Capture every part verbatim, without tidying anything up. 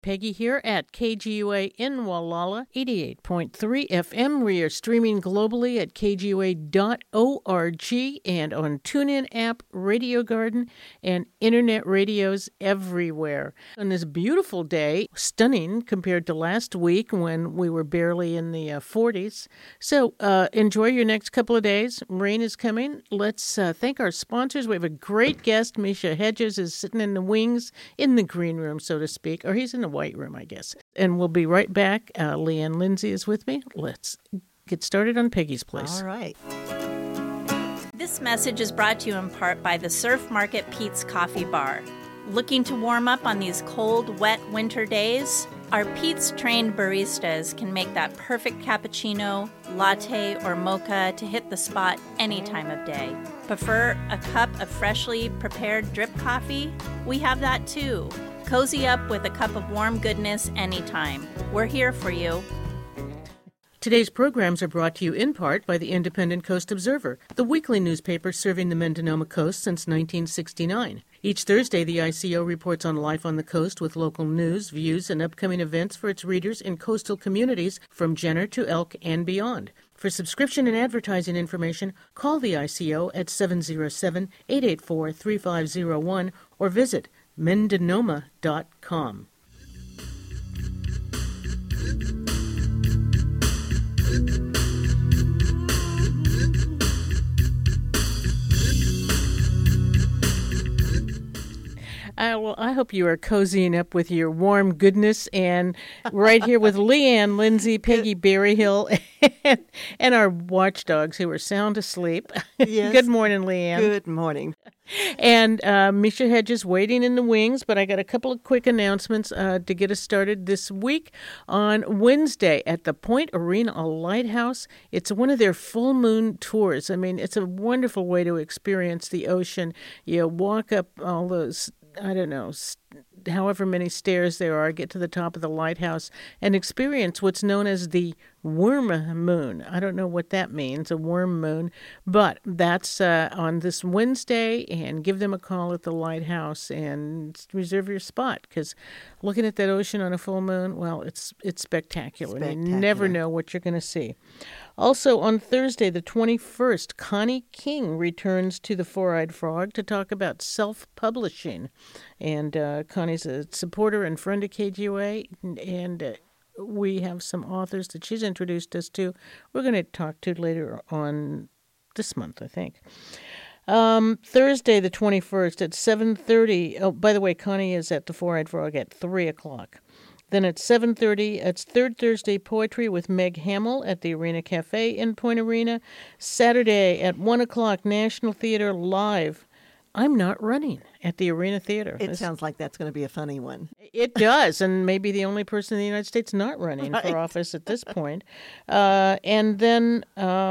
Peggy here at K G U A in Wallala, eighty-eight point three F M. We are streaming globally at K G U A dot org and on TuneIn app, Radio Garden, and internet radios everywhere. On this beautiful day, stunning compared to last week when we were barely in the uh, forties. So uh, enjoy your next couple of days. Rain is coming. Let's uh, thank our sponsors. We have a great guest. Misha Hedges is sitting in the wings, in the green room, so to speak, or he's in the white room, I guess. And we'll be right back. Uh, Leanne Lindsay is with me. Let's get started on Peggy's Place. All right. This message is brought to you in part by the Surf Market Pete's Coffee Bar. Looking to warm up on these cold, wet winter days? Our Pete's trained baristas can make that perfect cappuccino, latte, or mocha to hit the spot any time of day. Prefer a cup of freshly prepared drip coffee? We have that too. Cozy up with a cup of warm goodness anytime. We're here for you. Today's programs are brought to you in part by the Independent Coast Observer, the weekly newspaper serving the Mendocino Coast since nineteen sixty-nine. Each Thursday, the I C O reports on life on the coast with local news, views, and upcoming events for its readers in coastal communities from Jenner to Elk and beyond. For subscription and advertising information, call the I C O at seven oh seven, eight eight four, three five oh one or visit mendonoma dot com. Uh, well, I hope you are cozying up with your warm goodness, and right here with Leanne Lindsay, Peggy Berryhill, and, and our watchdogs who are sound asleep. Yes. Good morning, Leanne. Good morning. And uh, Misha Hedges waiting in the wings, but I got a couple of quick announcements uh, to get us started this week. On Wednesday at the Point Arena Lighthouse, it's one of their full moon tours. I mean, it's a wonderful way to experience the ocean. You walk up all those, I don't know, however many stairs there are, get to the top of the lighthouse and experience what's known as the worm moon. I don't know what that means, a worm moon, but that's uh, on this Wednesday, and give them a call at the lighthouse and reserve your spot, because looking at that ocean on a full moon, well, it's it's spectacular. spectacular. You never know what you're going to see. Also, on Thursday, the twenty-first, Connie King returns to the Four-Eyed Frog to talk about self-publishing. And uh, Connie's a supporter and friend of K G U A, and, and uh, we have some authors that she's introduced us to. We're going to talk to later on this month, I think. Um, Thursday, the twenty-first, at seven thirty. Oh, by the way, Connie is at the Four-Eyed Frog at three o'clock. Then at seven thirty, it's Third Thursday Poetry with Meg Hamill at the Arena Cafe in Point Arena. Saturday at one o'clock, National Theater Live. I'm Not Running at the Arena Theater. It This, sounds like that's going to be a funny one. It does, and maybe the only person in the United States not running Right. for office at this point. Uh, and then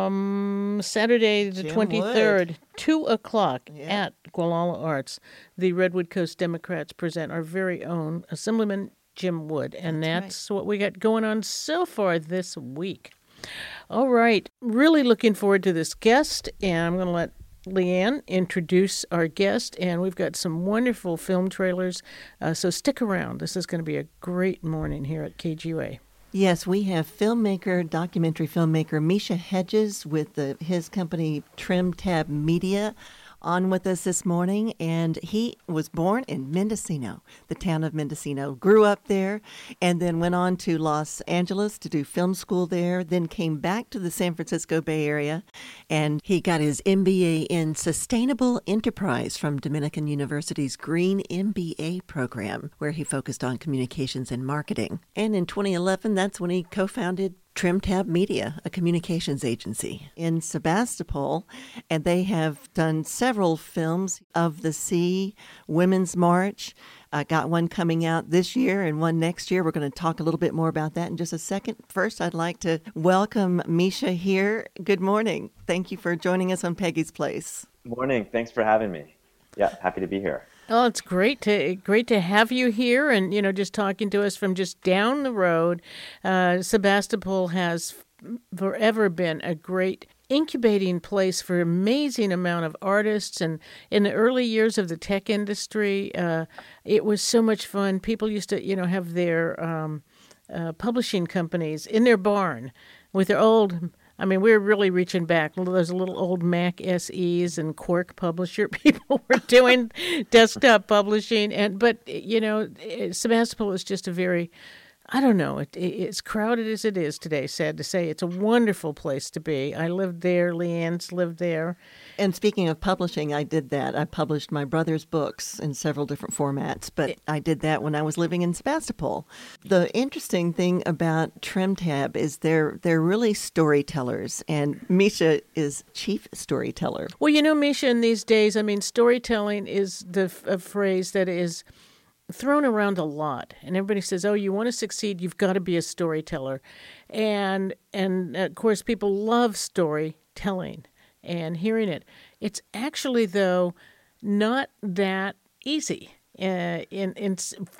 um, Saturday the Jim twenty-third, Wood. two o'clock Yeah. at Gualala Arts, the Redwood Coast Democrats present our very own Assemblyman Jim Wood, and That's that's what we got going on so far this week. All right, really looking forward to this guest, and I'm going to let Leanne introduce our guest, and we've got some wonderful film trailers, uh, so stick around. This is going to be a great morning here at K G U A. Yes, we have filmmaker, documentary filmmaker Misha Hedges with the, his company Trim Tab Media on with us this morning, and he was born in Mendocino, the town of Mendocino, grew up there, and then went on to Los Angeles to do film school there, then came back to the San Francisco Bay Area, and he got his M B A in Sustainable Enterprise from Dominican University's Green M B A program, where he focused on communications and marketing. And in twenty eleven, that's when he co-founded Trim Tab Media, a communications agency in Sebastopol, and they have done several films, Of the Sea, Women's March. Uh, got one coming out this year and one next year. We're going to talk a little bit more about that in just a second. First, I'd like to welcome Misha here. Good morning. Thank you for joining us on Peggy's Place. Morning. Thanks for having me. Yeah, happy to be here. Oh, it's great to great to have you here, and you know, just talking to us from just down the road. Uh, Sebastopol has forever been a great incubating place for amazing amount of artists. And in the early years of the tech industry, uh, it was so much fun. People used to, you know, have their um, uh, publishing companies in their barn with their old. I mean, we're really reaching back. Those little old Mac S Es and Quark Publisher people were doing desktop publishing, and but you know, Sebastopol is just a very I don't know. It, it's crowded as it is today, sad to say. It's a wonderful place to be. I lived there. Leanne's lived there. And speaking of publishing, I did that. I published my brother's books in several different formats, but I did that when I was living in Sebastopol. The interesting thing about TrimTab is they're, they're really storytellers, and Misha is chief storyteller. Well, you know, Misha, in these days, I mean, storytelling is the a phrase that is thrown around a lot, and everybody says, oh, you want to succeed, you've got to be a storyteller. And and of course people love storytelling and hearing it. It's actually, though, not that easy. Uh, in, in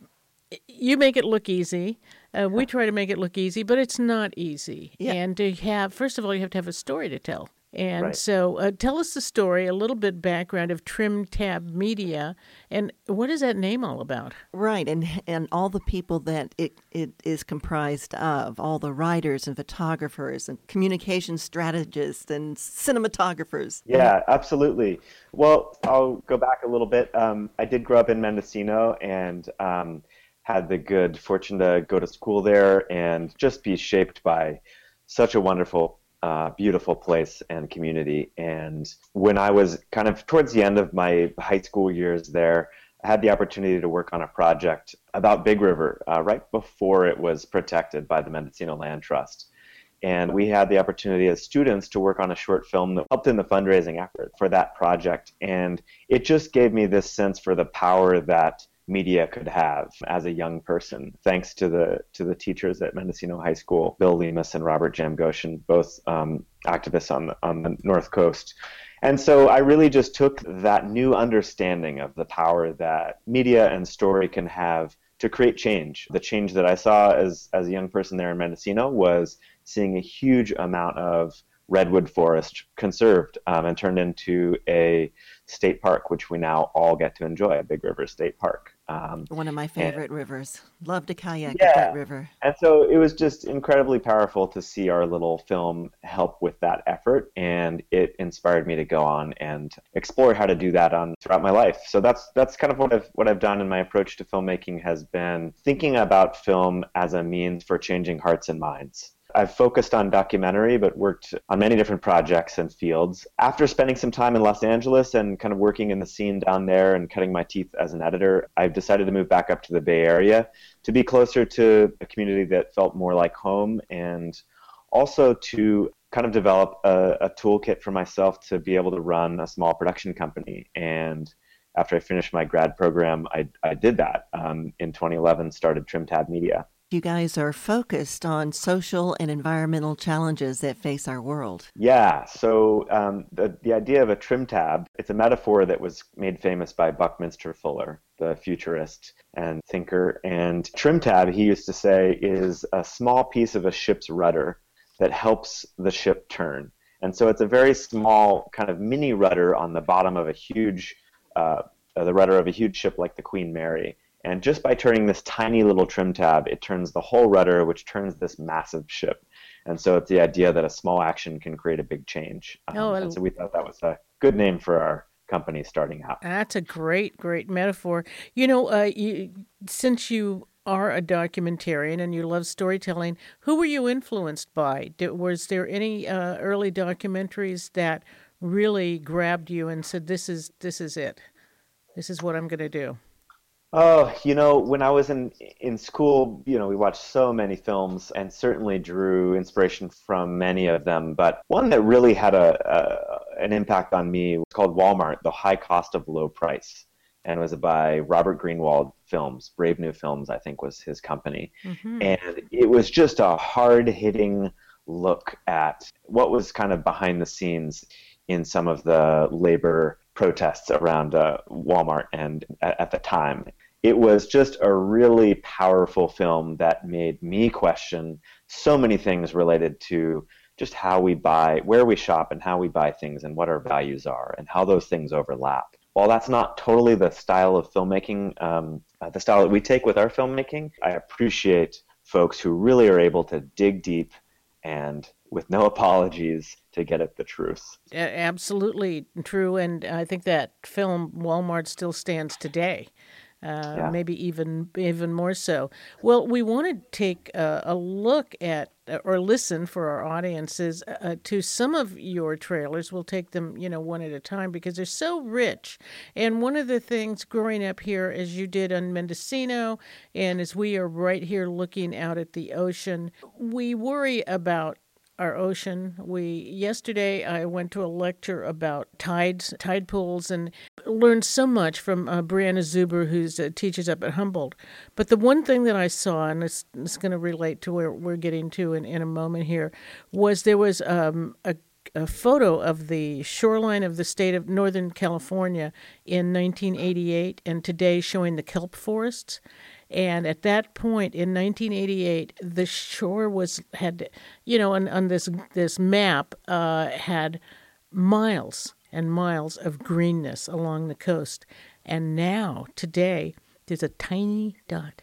you make it look easy. Uh, we try to make it look easy, but it's not easy. Yeah. And to have, first of all, you have to have a story to tell. And Right. so uh, tell us the story, a little bit background of TrimTab Media, and what is that name all about? Right, and and all the people that it, it is comprised of, all the writers and photographers and communication strategists and cinematographers. Yeah, absolutely. Well, I'll go back a little bit. Um, I did grow up in Mendocino and um, had the good fortune to go to school there and just be shaped by such a wonderful Uh, beautiful place and community. And when I was kind of towards the end of my high school years there, I had the opportunity to work on a project about Big River uh, right before it was protected by the Mendocino Land Trust. And we had the opportunity as students to work on a short film that helped in the fundraising effort for that project. And it just gave me this sense for the power that media could have as a young person, thanks to the to the teachers at Mendocino High School, Bill Lemus and Robert Jamgoshen, both um, activists on the, on the North Coast. And so I really just took that new understanding of the power that media and story can have to create change. The change that I saw as, as a young person there in Mendocino was seeing a huge amount of redwood forest conserved um, and turned into a state park, which we now all get to enjoy, Big River State Park. Um, One of my favorite and, rivers. Love to kayak yeah. at that river. And so it was just incredibly powerful to see our little film help with that effort, and it inspired me to go on and explore how to do that on throughout my life. So that's that's kind of what I've what I've done in my approach to filmmaking, has been thinking about film as a means for changing hearts and minds. I've focused on documentary, but worked on many different projects and fields. After spending some time in Los Angeles and kind of working in the scene down there and cutting my teeth as an editor, I've decided to move back up to the Bay Area to be closer to a community that felt more like home, and also to kind of develop a, a toolkit for myself to be able to run a small production company. And after I finished my grad program, I, I did that. Um, in twenty eleven, started TrimTab Media. You guys are focused on social and environmental challenges that face our world. Yeah, so um, the, the idea of a trim tab, it's a metaphor that was made famous by Buckminster Fuller, the futurist and thinker. And trim tab, he used to say, is a small piece of a ship's rudder that helps the ship turn. And so it's a very small kind of mini rudder on the bottom of a huge, uh, the rudder of a huge ship like the Queen Mary. And just by turning this tiny little trim tab, it turns the whole rudder, which turns this massive ship. And so it's the idea that a small action can create a big change. Um, Oh, I- and so we thought that was a good name for our company starting out. That's a great, great metaphor. You know, uh, you, since you are a documentarian and you love storytelling, who were you influenced by? Did, was there any uh, early documentaries that really grabbed you and said, "This is this is it. This is what I'm going to do"? Oh, you know, when I was in in school, you know, we watched so many films and certainly drew inspiration from many of them. But one that really had a, a an impact on me was called Walmart: The High Cost of Low Price, and it was by Robert Greenwald Films. Brave New Films, I think, was his company. Mm-hmm. And it was just a hard-hitting look at what was kind of behind the scenes in some of the labor protests around uh, Walmart and at, at the time. It was just a really powerful film that made me question so many things related to just how we buy, where we shop and how we buy things and what our values are and how those things overlap. While that's not totally the style of filmmaking, um, uh, the style that we take with our filmmaking, I appreciate folks who really are able to dig deep and with no apologies to get at the truth. Absolutely true, and I think that film Walmart still stands today. Uh, yeah. Maybe even even more so. Well, we want to take a, a look at or listen for our audiences uh, to some of your trailers. We'll take them, you know, one at a time because they're so rich. And one of the things growing up here, as you did on Mendocino, and as we are right here looking out at the ocean, we worry about our ocean. We yesterday I went to a lecture about tides, tide pools, and learned so much from uh, Brianna Zuber, who uh, teaches up at Humboldt. But the one thing that I saw, and it's, it's going to relate to where we're getting to in, in a moment here, was there was um, a a photo of the shoreline of the state of Northern California in nineteen eighty-eight, and today showing the kelp forests. And at that point in nineteen eighty-eight, the shore was had, you know, on, on this this map uh, had miles and miles of greenness along the coast. And now, today, there's a tiny dot.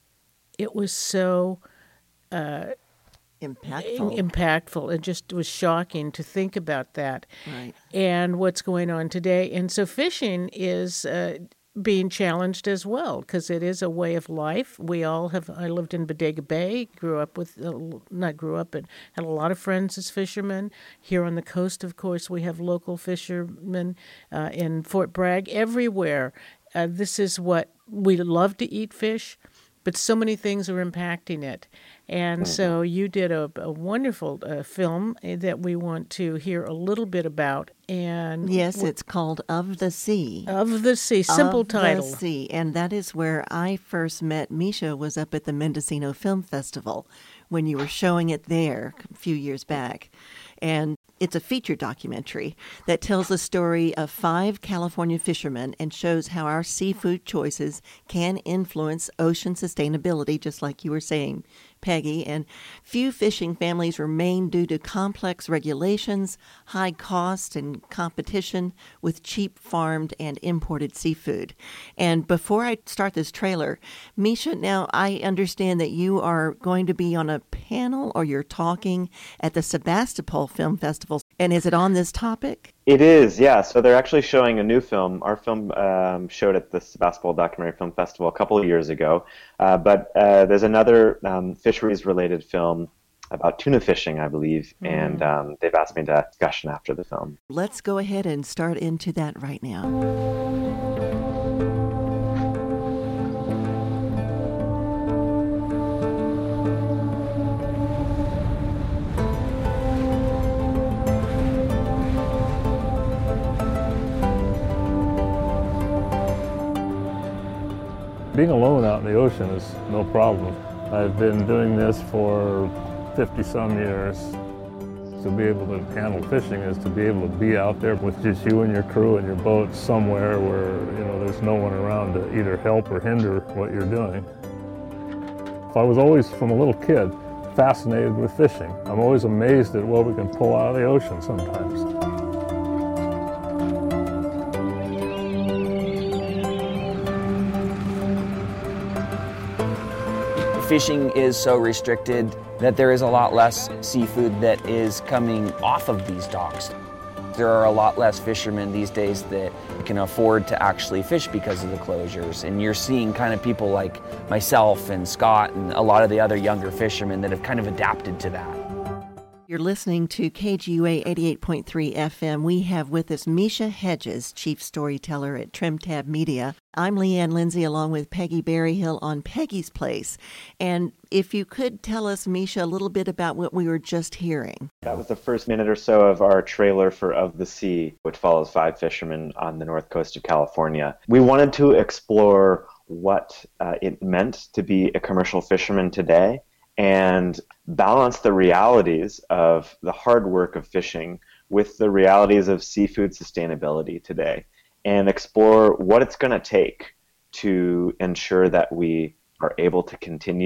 It was so uh, impactful. impactful. It just was shocking to think about that. Right. And what's going on today. And so fishing is Uh, being challenged as well, because it is a way of life. We all have, I lived in Bodega Bay, grew up with, uh, not grew up, but had a lot of friends as fishermen. Here on the coast, of course, we have local fishermen uh, in Fort Bragg, everywhere. Uh, this is what, we love to eat fish, but so many things are impacting it. And so you did a, a wonderful uh, film that we want to hear a little bit about. And yes, it's called Of the Sea. Of the Sea, simple of title. Of the Sea, and that is where I first met Misha, was up at the Mendocino Film Festival when you were showing it there a few years back. And it's a feature documentary that tells the story of five California fishermen and shows how our seafood choices can influence ocean sustainability, just like you were saying, Peggy. And few fishing families remain due to complex regulations, high cost, and competition with cheap farmed and imported seafood. And before I start this trailer, Misha, now I understand that you are going to be on a panel, or you're talking at the Sebastopol Film Festival. And is it on this topic? It is, yeah. So they're actually showing a new film. Our film um, showed at the Sebastopol Documentary Film Festival a couple of years ago. Uh, but uh, there's another um, fisheries-related film about tuna fishing, I believe, mm. and um, they've asked me to have a discussion after the film. Let's go ahead and start into that right now. Being alone out in the ocean is no problem. I've been doing this for fifty some years. To be able to handle fishing is to be able to be out there with just you and your crew and your boat somewhere where, you know, there's no one around to either help or hinder what you're doing. I was always, from a little kid, fascinated with fishing. I'm always amazed at what we can pull out of the ocean sometimes. Fishing is so restricted that there is a lot less seafood that is coming off of these docks. There are a lot less fishermen these days that can afford to actually fish because of the closures. And you're seeing kind of people like myself and Scott and a lot of the other younger fishermen that have kind of adapted to that. You're listening to K G U A eighty-eight point three F M. We have with us Misha Hedges, Chief Storyteller at Trim Tab Media. I'm Leanne Lindsay along with Peggy Berryhill on Peggy's Place. And if you could tell us, Misha, a little bit about what we were just hearing. That was the first minute or so of our trailer for Of the Sea, which follows five fishermen on the north coast of California. We wanted to explore what uh, it meant to be a commercial fisherman today and balance the realities of the hard work of fishing with the realities of seafood sustainability today, and explore what it's going to take to ensure that we are able to continue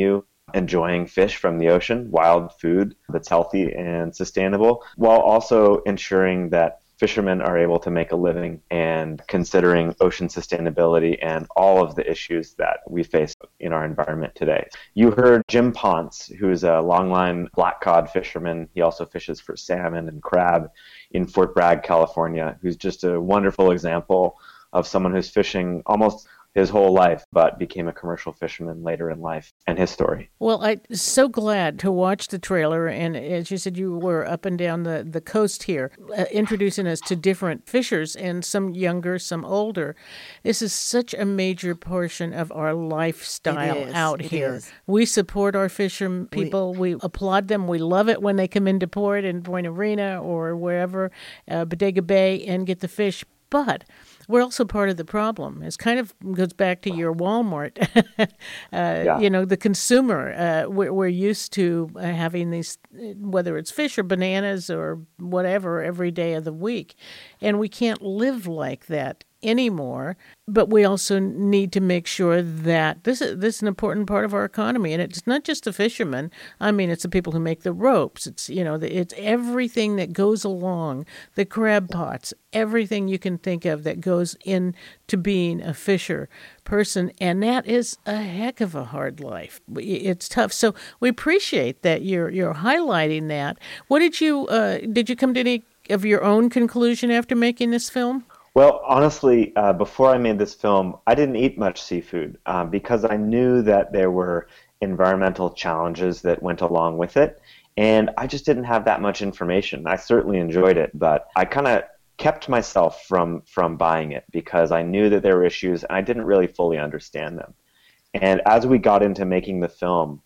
enjoying fish from the ocean, wild food that's healthy and sustainable, while also ensuring that fishermen are able to make a living and considering ocean sustainability and all of the issues that we face in our environment today. You heard Jim Ponce, who's a longline black cod fisherman. He also fishes for salmon and crab in Fort Bragg, California, who's just a wonderful example of someone who's fishing almost his whole life, but became a commercial fisherman later in life, and his story. Well, I'm so glad to watch the trailer, and as you said, you were up and down the, the coast here, uh, introducing us to different fishers, and some younger, some older. This is such a major portion of our lifestyle It is. out It here. is. We support our fisher people. We, we applaud them. We love it when they come into port in Point Arena or wherever, uh, Bodega Bay, and get the fish. But we're also part of the problem. It kind of goes back to your Walmart. uh, Yeah. You know, the consumer, uh, we're, we're used to uh, having these, whether it's fish or bananas or whatever, every day of the week. And we can't live like that anymore. But we also need to make sure that this is this is an important part of our economy, and it's not just the fishermen. I mean, it's the people who make the ropes. It's you know, the, it's everything that goes along, the crab pots, everything you can think of that goes into being a fisher person, and that is a heck of a hard life. It's tough. So we appreciate that you're you're highlighting that. What did you uh, did you come to any of your own conclusion after making this film? Well, honestly, uh, before I made this film, I didn't eat much seafood um, because I knew that there were environmental challenges that went along with it, and I just didn't have that much information. I certainly enjoyed it, but I kind of kept myself from, from buying it because I knew that there were issues and I didn't really fully understand them. And as we got into making the film,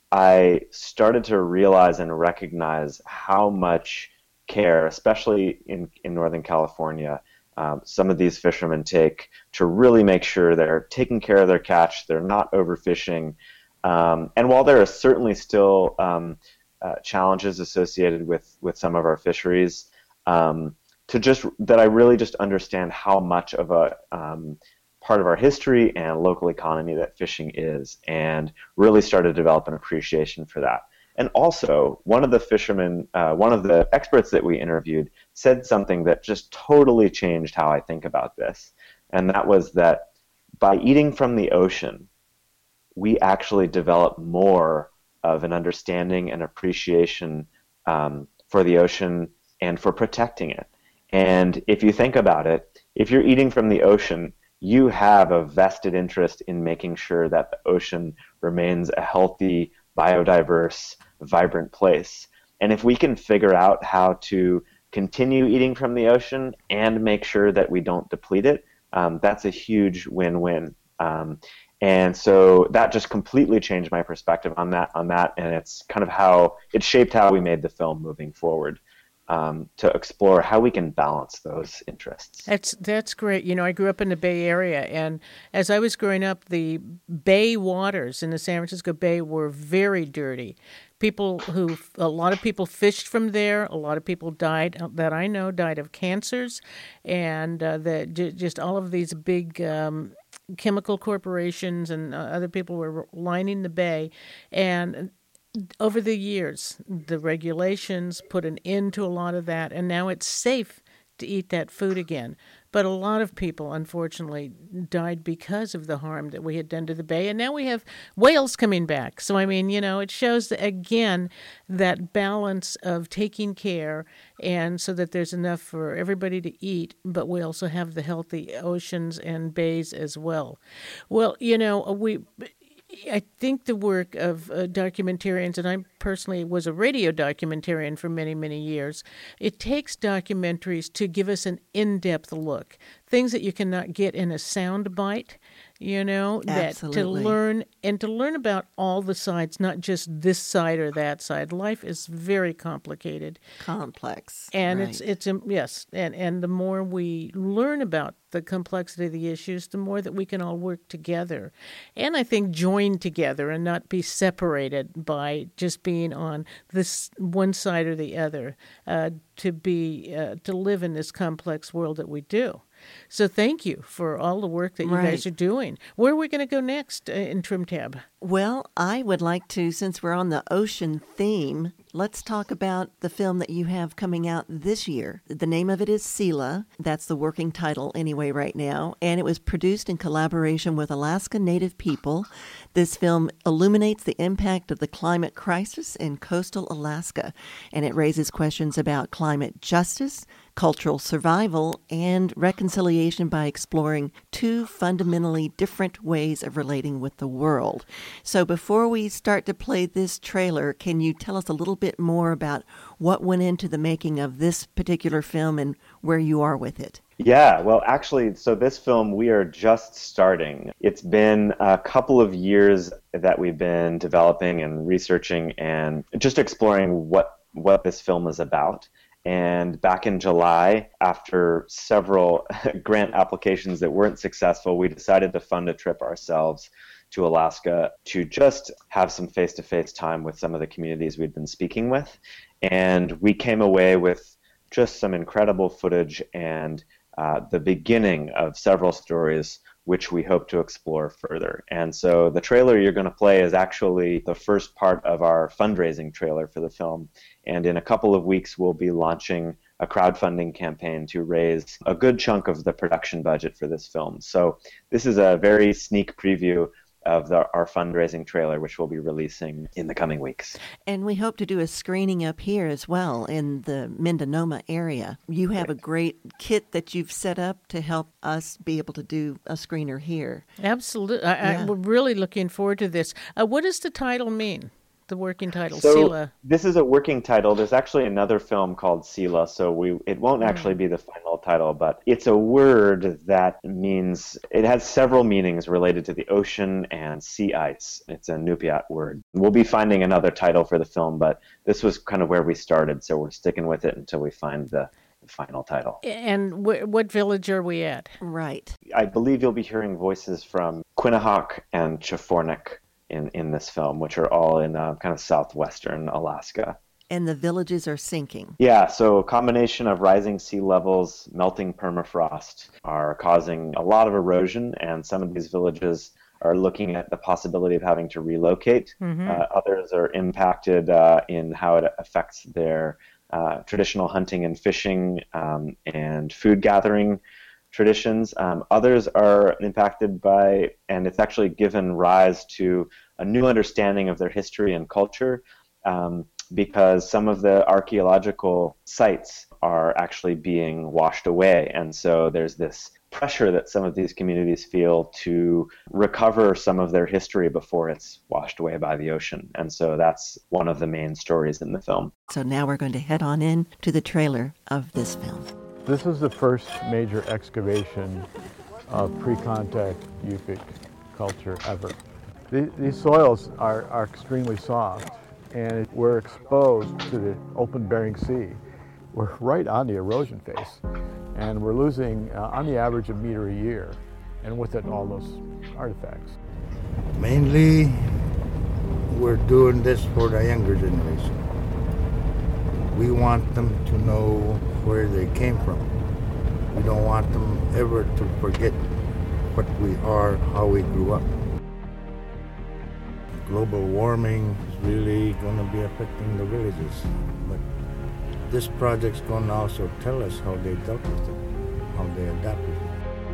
I started to realize and recognize how much care, especially in, in Northern California, Um, some of these fishermen take to really make sure they're taking care of their catch, they're not overfishing. Um, and while there are certainly still um, uh, challenges associated with, with some of our fisheries, um, to just that I really just understand how much of a um, part of our history and local economy that fishing is, and really started to develop an appreciation for that. And also, one of the fishermen, uh, one of the experts that we interviewed said something that just totally changed how I think about this. And that was that by eating from the ocean, we actually develop more of an understanding and appreciation um, for the ocean and for protecting it. And if you think about it, if you're eating from the ocean, you have a vested interest in making sure that the ocean remains a healthy, biodiverse, vibrant place. And if we can figure out how to continue eating from the ocean and make sure that we don't deplete it, um, that's a huge win-win. Um, and so that just completely changed my perspective on that, on that, and it's kind of how it shaped how we made the film moving forward. Um, to explore how we can balance those interests. That's that's great. You know, I grew up in the Bay Area, and as I was growing up, the bay waters in the San Francisco Bay were very dirty. People who, a lot of people fished from there. A lot of people died, that I know, died of cancers, and uh, that j- just all of these big um, chemical corporations and uh, other people were lining the bay, and over the years, the regulations put an end to a lot of that, and now it's safe to eat that food again. But a lot of people, unfortunately, died because of the harm that we had done to the bay, and now we have whales coming back. So, I mean, you know, it shows, that, again, that balance of taking care, and so that there's enough for everybody to eat, but we also have the healthy oceans and bays as well. Well, you know, we... I think the work of uh, documentarians, and I personally was a radio documentarian for many, many years, it takes documentaries to give us an in-depth look, things that you cannot get in a sound bite, you know, that to Absolutely. learn and to learn about all the sides, not just this side or that side. Life is very complicated. Complex. And right. it's, it's um, yes, and, and the more we learn about the complexity of the issues, the more that we can all work together. And I think join together and not be separated by just being on this one side or the other, uh, to be, uh, to live in this complex world that we do. So thank you for all the work that you Right. guys are doing. Where are we going to go next uh, in Trim Tab? Well, I would like to, since we're on the ocean theme, let's talk about the film that you have coming out this year. The name of it is Selah. That's the working title anyway right now. And it was produced in collaboration with Alaska Native people. This film illuminates the impact of the climate crisis in coastal Alaska. And it raises questions about climate justice, cultural survival, and reconciliation by exploring two fundamentally different ways of relating with the world. So before we start to play this trailer, can you tell us a little bit more about what went into the making of this particular film and where you are with it? Yeah, well, actually, so this film, we are just starting. It's been a couple of years that we've been developing and researching and just exploring what, what this film is about. And back in July, after several grant applications that weren't successful, we decided to fund a trip ourselves to Alaska to just have some face-to-face time with some of the communities we'd been speaking with. And we came away with just some incredible footage and uh, the beginning of several stories which we hope to explore further. And so the trailer you're going to play is actually the first part of our fundraising trailer for the film. And in a couple of weeks, we'll be launching a crowdfunding campaign to raise a good chunk of the production budget for this film. So this is a very sneak preview of the, our fundraising trailer, which we'll be releasing in the coming weeks. And we hope to do a screening up here as well in the Mendonoma area. You have a great kit that you've set up to help us be able to do a screener here. Absolutely. I, Yeah. I'm really looking forward to this. Uh, what does the title mean? The working title, So Selah. this is a working title. There's actually another film called Selah, so we it won't actually be the final title, but it's a word that means, it has several meanings related to the ocean and sea ice. It's a Nupiat word. We'll be finding another title for the film, but this was kind of where we started, so we're sticking with it until we find the, the final title. And wh- what village are we at? Right. I believe you'll be hearing voices from Quinnahock and Chafornik in, in this film, which are all in uh, kind of southwestern Alaska. And the villages are sinking. Yeah, so a combination of rising sea levels, melting permafrost are causing a lot of erosion, and some of these villages are looking at the possibility of having to relocate. Mm-hmm. Uh, others are impacted uh, in how it affects their uh, traditional hunting and fishing um, and food gathering traditions. Um, others are impacted by, and it's actually given rise to a new understanding of their history and culture, um, because some of the archaeological sites are actually being washed away. And so there's this pressure that some of these communities feel to recover some of their history before it's washed away by the ocean. And so that's one of the main stories in the film. So now we're going to head on in to the trailer of this film. This is the first major excavation of pre-contact Yupik culture ever. The- These soils are, are extremely soft, and we're exposed to the open Bering Sea. We're right on the erosion face, and we're losing, uh, on the average, a meter a year, and with it, all those artifacts. Mainly, we're doing this for the younger generation. We want them to know where they came from. We don't want them ever to forget what we are, how we grew up. Global warming is really going to be affecting the villages, but this project's going to also tell us how they dealt with it, how they adapted it.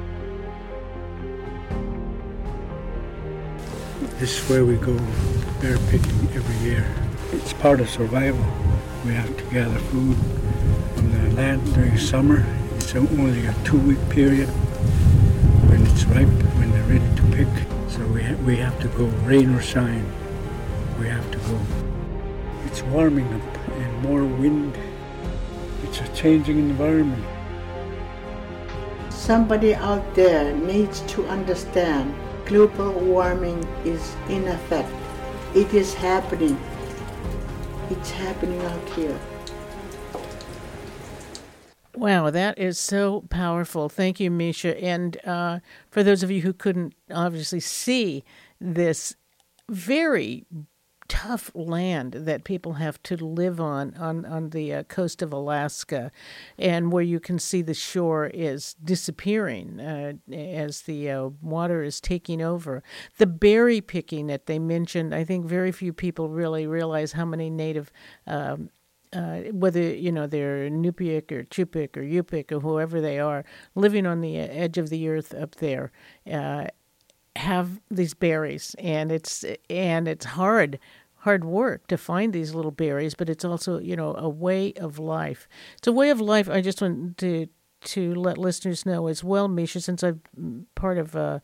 This is where we go bear picking every year. It's part of survival. We have to gather food from the land during summer. It's only a two-week period when it's ripe, when they're ready to pick. So we, ha- we have to go, rain or shine. We have to go. It's warming up and more wind. It's a changing environment. Somebody out there needs to understand global warming is in effect. It is happening. It's happening out here. Wow, that is so powerful. Thank you, Misha. And uh, for those of you who couldn't obviously see this very tough land that people have to live on on, on the uh, coast of Alaska, and where you can see the shore is disappearing uh, as the uh, water is taking over. The berry picking that they mentioned, I think very few people really realize how many native um, Uh, whether, you know, they're Nupik or Chupik or Yupik or whoever they are, living on the edge of the earth up there, uh, have these berries, and it's and it's hard, hard work to find these little berries, but it's also, you know, a way of life. It's a way of life. I just want to to let listeners know as well, Misha, since I'm part of a,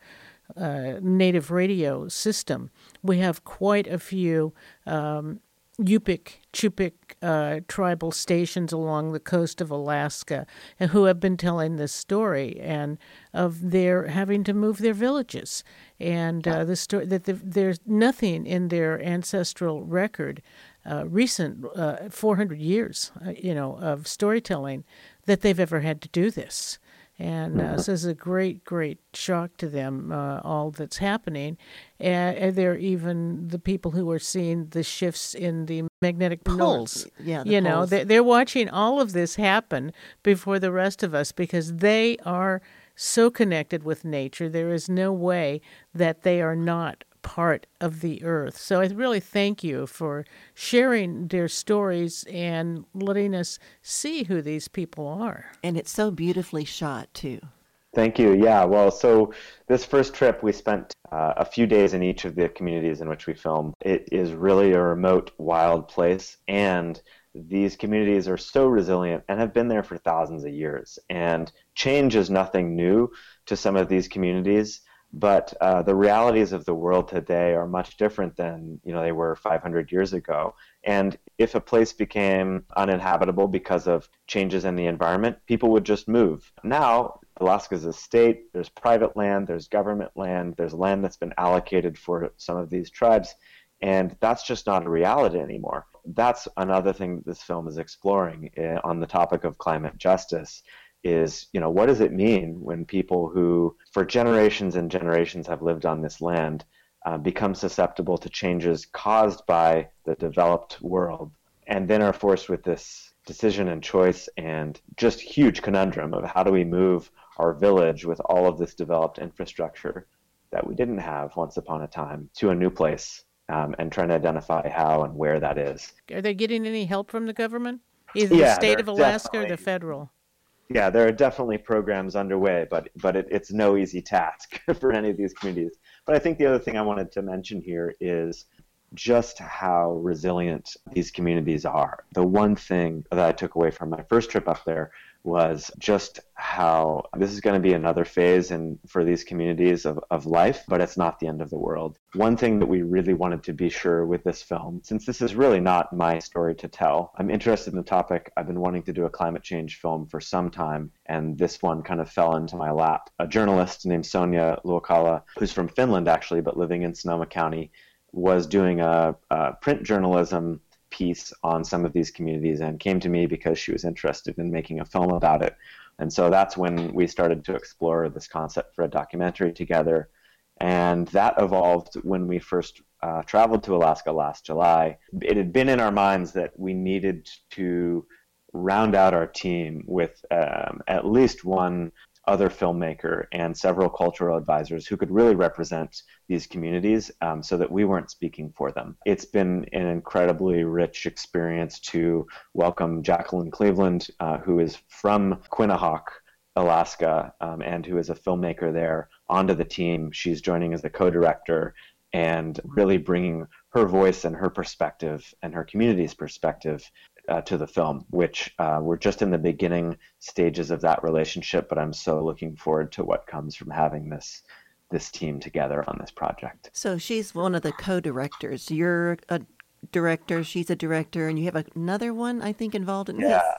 a native radio system, we have quite a few Um, Yupik, Chupik uh, tribal stations along the coast of Alaska, and who have been telling this story and of their having to move their villages, and uh, the story that the, there's nothing in their ancestral record, uh, recent uh, four hundred years, uh, you know, of storytelling, that they've ever had to do this. And uh, so it's a great, great shock to them, uh, all that's happening. And, and they're even the people who are seeing the shifts in the magnetic poles. North, yeah, the you know, poles. they're, they're watching all of this happen before the rest of us, because they are so connected with nature. There is no way that they are not part of the earth. So I really thank you for sharing their stories and letting us see who these people are. And it's so beautifully shot, too. Thank you. Yeah, well, so this first trip, we spent uh, a few days in each of the communities in which we filmed. It is really a remote, wild place, and these communities are so resilient and have been there for thousands of years. And change is nothing new to some of these communities. But uh, the realities of the world today are much different than, you know, they were five hundred years ago. And if a place became uninhabitable because of changes in the environment, people would just move. Now, Alaska is a state. There's private land, there's government land, there's land that's been allocated for some of these tribes, and that's just not a reality anymore. That's another thing that this film is exploring uh, on the topic of climate justice. Is, you know, what does it mean when people who for generations and generations have lived on this land uh, become susceptible to changes caused by the developed world, and then are forced with this decision and choice and just huge conundrum of how do we move our village with all of this developed infrastructure that we didn't have once upon a time to a new place, um, and trying to identify how and where that is. Are they getting any help from the government? Either Yeah, the state of they're Alaska or the definitely- federal? Yeah, there are definitely programs underway, but but it, it's no easy task for any of these communities. But I think the other thing I wanted to mention here is just how resilient these communities are. The one thing that I took away from my first trip up there was just how this is going to be another phase in, for these communities of, of life, but it's not the end of the world. One thing that we really wanted to be sure with this film, since this is really not my story to tell, I'm interested in the topic. I've been wanting to do a climate change film for some time, and this one kind of fell into my lap. A journalist named Sonia Luokala, who's from Finland actually, but living in Sonoma County, was doing a, a print journalism piece on some of these communities and came to me because she was interested in making a film about it. And so that's when we started to explore this concept for a documentary together. And that evolved when we first uh, traveled to Alaska last July. It had been in our minds that we needed to round out our team with um, at least one other filmmaker and several cultural advisors who could really represent these communities, um, so that we weren't speaking for them. It's been an incredibly rich experience to welcome Jacqueline Cleveland, uh, who is from Quinnahock, Alaska, um, and who is a filmmaker there, onto the team. She's joining as a co-director and really bringing her voice and her perspective and her community's perspective Uh, to the film, which uh, we're just in the beginning stages of that relationship, but I'm so looking forward to what comes from having this this team together on this project. So she's one of the co-directors. You're a director, she's a director, and you have another one, I think, involved in Yeah. this.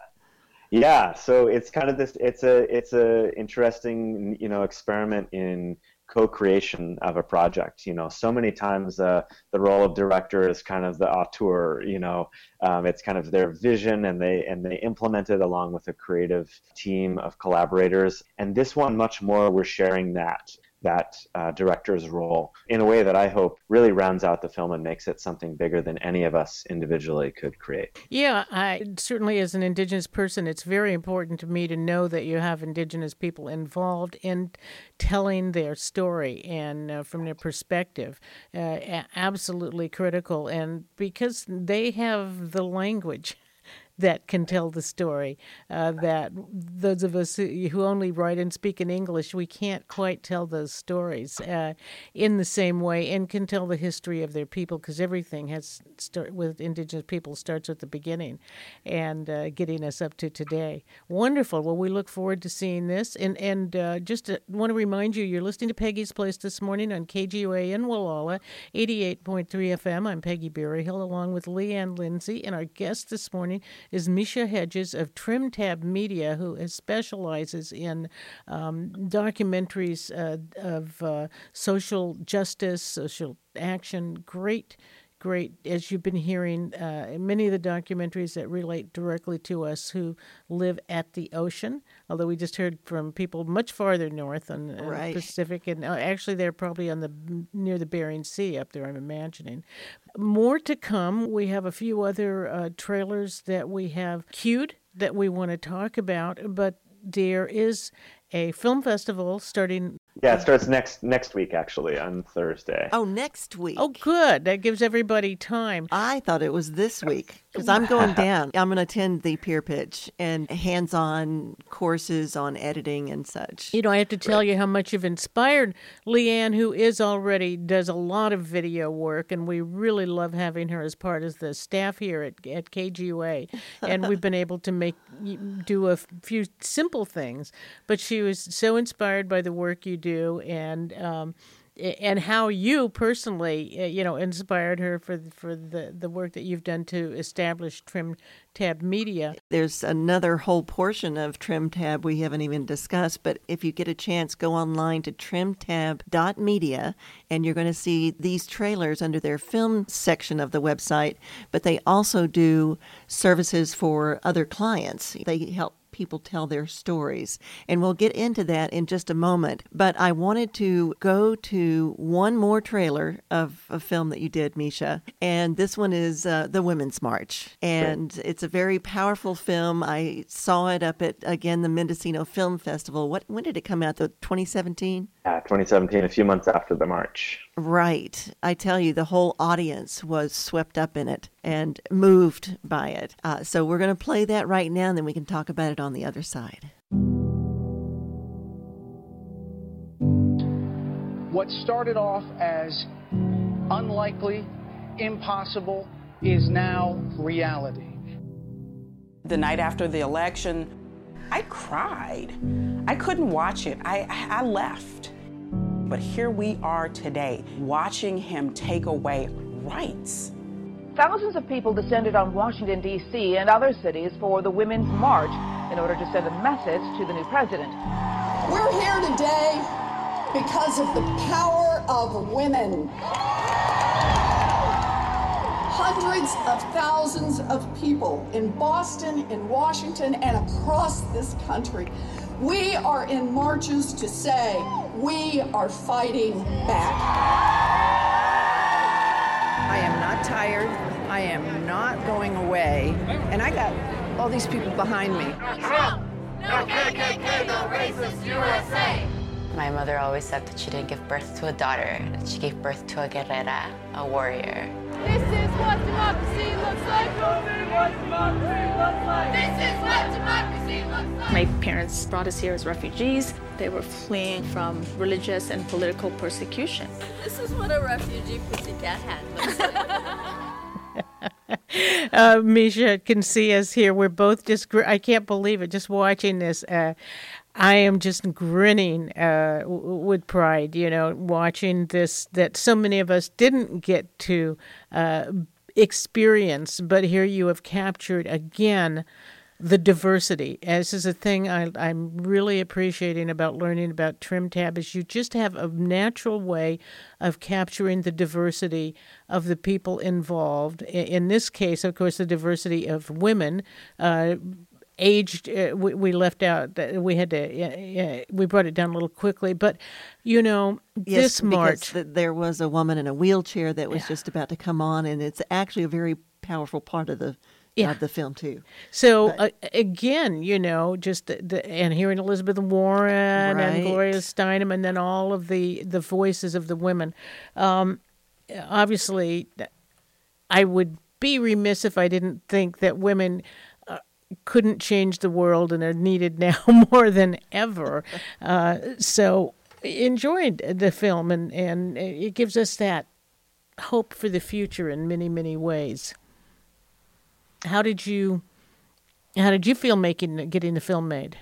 Yeah, so it's kind of this, it's a, it's a interesting, you know, experiment in co-creation of a project. You know, so many times uh, the role of director is kind of the auteur, you know, um, it's kind of their vision, and they and they implement it along with a creative team of collaborators. And this one, much more, we're sharing that that uh, director's role in a way that I hope really rounds out the film and makes it something bigger than any of us individually could create. Yeah, I certainly as an Indigenous person, it's very important to me to know that you have Indigenous people involved in telling their story and uh, from their perspective. Uh, a- absolutely critical. And because they have the language that can tell the story, uh, that those of us who, who only write and speak in English, we can't quite tell those stories uh, in the same way and can tell the history of their people, because everything has start with Indigenous people starts at the beginning and uh, getting us up to today. Wonderful. Well, we look forward to seeing this. And, and uh, just to, want to remind you, you're listening to Peggy's Place this morning on K G U A in Walla, eighty-eight point three F M. I'm Peggy Berryhill, along with Leanne Lindsay, and our guest this morning is Misha Hedges of Trim Tab Media, who is, specializes in um, documentaries uh, of uh, social justice, social action. Great, great, as you've been hearing, uh, many of the documentaries that relate directly to us who live at the ocean, although we just heard from people much farther north on the Right. Pacific, and uh, actually they're probably on the near the Bering Sea up there, I'm imagining. More to come. We have a few other uh, trailers that we have queued that we want to talk about, but there is a film festival starting. Yeah, it starts next next week, actually, on Thursday. Oh, next week. Oh, good. That gives everybody time. I thought it was this week because I'm going down. I'm going to attend the peer pitch and hands-on courses on editing and such. You know, I have to tell you how much you've inspired Leanne, who is already does a lot of video work, and we really love having her as part of the staff here at, at K G U A. And we've been able to make do a few simple things, but she was so inspired by the work you do, and um, and how you personally, uh, you know, inspired her for for the, the work that you've done to establish Trim Tab Media. There's another whole portion of Trim Tab we haven't even discussed, but if you get a chance, go online to trim tab dot media, and you're going to see these trailers under their film section of the website, but they also do services for other clients. They help people tell their stories. And we'll get into that in just a moment. But I wanted to go to one more trailer of a film that you did, Misha. And this one is uh, The Women's March. And sure. It's a very powerful film. I saw it up at, again, the Mendocino Film Festival. What When did it come out, though? twenty seventeen? Yeah, twenty seventeen, a few months after the march. Right. I tell you, the whole audience was swept up in it and moved by it. Uh, so we're going to play that right now, and then we can talk about it on the other side. What started off as unlikely, impossible, is now reality. The night after the election, I cried. I couldn't watch it. I, I left. But here we are today, watching him take away rights. Thousands of people descended on Washington, D C and other cities for the Women's March in order to send a message to the new president. We're here today because of the power of women. Hundreds of thousands of people in Boston, in Washington, and across this country. We are in marches to say we are fighting back. I am not tired. I am not going away. And I got all these people behind me. No Trump! No K K K! No racist U S A! My mother always said that she didn't give birth to a daughter, that she gave birth to a guerrera, a warrior. This is what democracy looks like! This is what democracy looks like! This is what democracy looks like! My parents brought us here as refugees. They were fleeing from religious and political persecution. This is what a refugee pussycat hat looks like. uh, Misha can see us here. We're both just, gr- I can't believe it, just watching this. Uh, I am just grinning uh, w- with pride, you know, watching this that so many of us didn't get to uh, experience, but here you have captured again the diversity. This is a thing I, I'm really appreciating about learning about Trim Tab is you just have a natural way of capturing the diversity of the people involved. In this case, of course, the diversity of women, uh, aged. Uh, we, we left out. Uh, we had to. Uh, uh, we brought it down a little quickly, but you know, yes, this march. Because th- there was a woman in a wheelchair that was yeah. just about to come on, and it's actually a very powerful part of the. Yeah. Of the film too. So uh, again, you know, just the, the, and hearing Elizabeth Warren right. and Gloria Steinem, and then all of the, the voices of the women. Um, obviously, I would be remiss if I didn't think that women uh, couldn't change the world and are needed now more than ever. Uh, so enjoyed the film, and, and it gives us that hope for the future in many, many ways. How did you, how did you feel making getting the film made?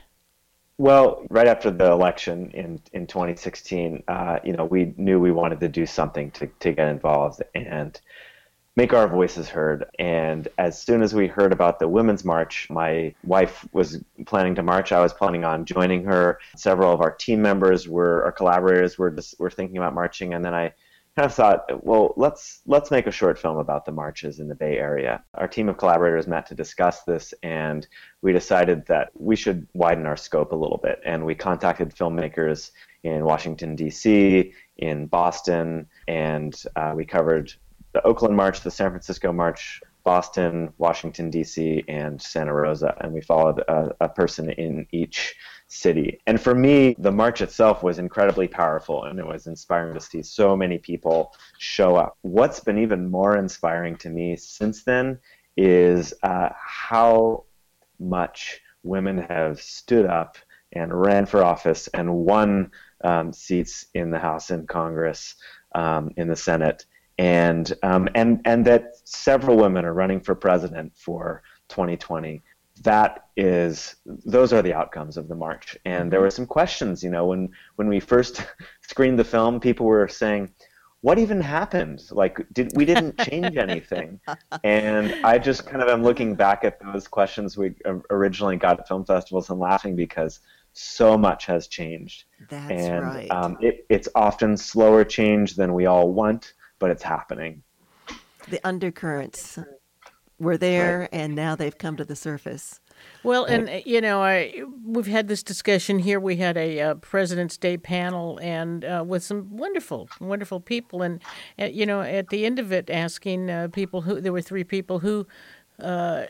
Well, right after the election in, in twenty sixteen, uh, you know, we knew we wanted to do something to, to get involved and make our voices heard. And as soon as we heard about the Women's March, my wife was planning to march. I was planning on joining her. Several of our team members were, our collaborators were just, were thinking about marching. And then I kind of thought, well, let's let's make a short film about the marches in the Bay Area. Our team of collaborators met to discuss this, and we decided that we should widen our scope a little bit. And we contacted filmmakers in Washington, D C, in Boston, and uh, we covered the Oakland March, the San Francisco March, Boston, Washington, D C, and Santa Rosa. And we followed a, a person in each city. And for me, the march itself was incredibly powerful, and it was inspiring to see so many people show up. What's been even more inspiring to me since then is uh, how much women have stood up and ran for office and won um, seats in the House and Congress, um, in the Senate, and um, and and that several women are running for president for twenty twenty. That is, those are the outcomes of the march. And there were some questions, you know, when, when we first screened the film, people were saying, what even happened? Like, did we didn't change anything? And I just kind of am looking back at those questions we originally got at film festivals and laughing because so much has changed. That's and, right. Um, it, it's often slower change than we all want, but it's happening. The undercurrents were there, right. And now they've come to the surface. Well, and, you know, I, we've had this discussion here. We had a uh, President's Day panel and uh, with some wonderful, wonderful people. And, uh, you know, at the end of it, asking uh, people who, there were three people who, uh,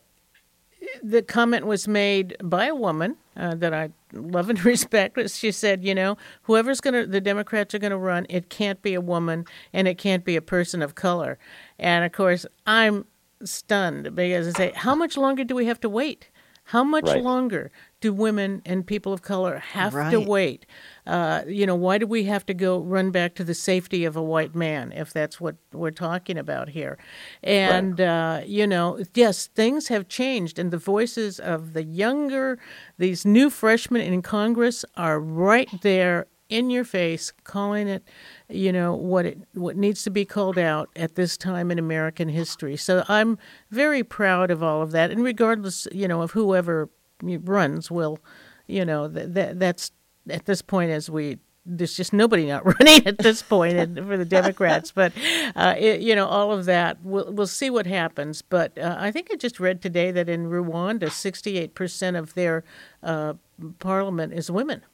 the comment was made by a woman uh, that I love and respect. She said, you know, whoever's going to, the Democrats are going to run, it can't be a woman and it can't be a person of color. And, of course, I'm stunned because I say, how much longer do we have to wait? How much right. longer do women and people of color have right. to wait? Uh, you know, why do we have to go run back to the safety of a white man, if that's what we're talking about here? And, right. uh, you know, yes, things have changed, and the voices of the younger, these new freshmen in Congress are right there in your face, calling it, you know, what it what needs to be called out at this time in American history. So I'm very proud of all of that, and regardless, you know, of whoever runs, will, you know, that, that that's at this point as we. There's just nobody not running at this point for the Democrats, but uh, it, you know, all of that. We'll we'll see what happens. But uh, I think I just read today that in Rwanda, sixty-eight percent of their uh, parliament is women.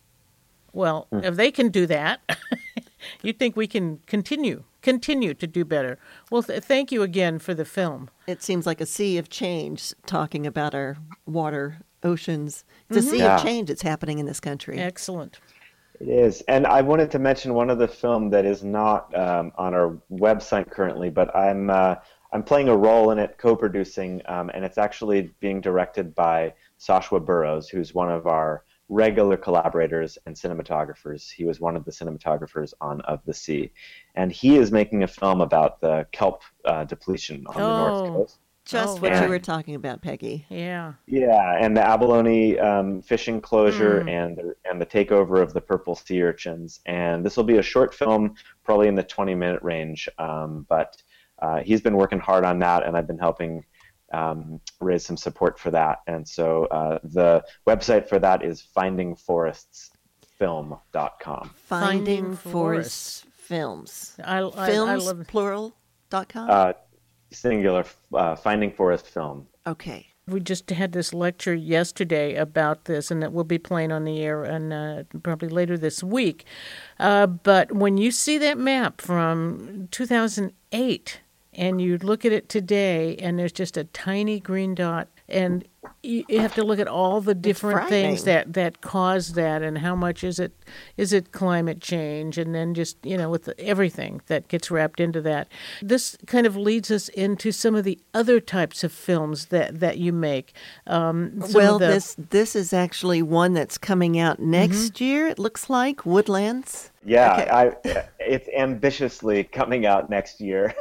Well, mm. if they can do that, you'd think we can continue, continue to do better. Well, th- thank you again for the film. It seems like a sea of change talking about our water, oceans. It's Mm-hmm. a sea Yeah. of change that's happening in this country. Excellent. It is. And I wanted to mention one other film that is not um, on our website currently, but I'm uh, I'm playing a role in it, co-producing, um, and it's actually being directed by Sashwa Burrows, who's one of our regular collaborators and cinematographers. He was one of the cinematographers on Of the Sea. And he is making a film about the kelp uh, depletion on oh, the North Coast. Just oh, what and, you were talking about, Peggy. Yeah. Yeah, and the abalone um, fishing closure Mm. and, the, and the takeover of the purple sea urchins. And this will be a short film, probably in the twenty-minute range. Um, but uh, he's been working hard on that, and I've been helping Um, raise some support for that. And so uh, the website for that is finding forests film dot com. Finding, Finding Forests Films. I, I, Films, I love plural, dot com? Uh, singular, uh, Finding Forest Film. Okay. We just had this lecture yesterday about this, and it will be playing on the air and uh, probably later this week. Uh, but when you see that map from two thousand eight and you look at it today, and there's just a tiny green dot, and you, you have to look at all the different things that, that cause that, and how much is it is it climate change, and then just, you know, with the, everything that gets wrapped into that. This kind of leads us into some of the other types of films that, that you make. Um, well, the, this this is actually one that's coming out next mm-hmm. year, it looks like, Woodlands. Yeah, okay. I, it's ambitiously coming out next year.